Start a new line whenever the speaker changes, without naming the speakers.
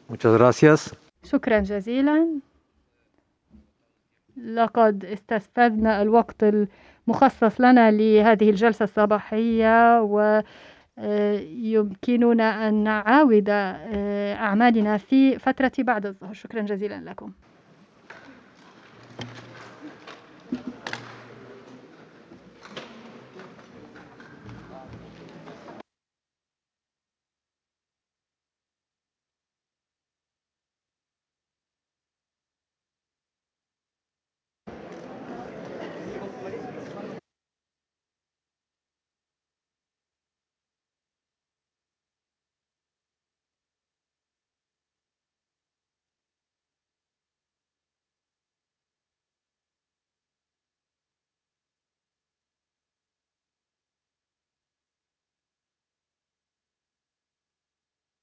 Muchas gracias.
شكرا جزيلا. لقد استفدنا الوقت المخصص لنا لهذه الجلسة الصباحية، ويمكننا أن نعاود أعمالنا في فترة بعد الظهر. شكرا جزيلا لكم.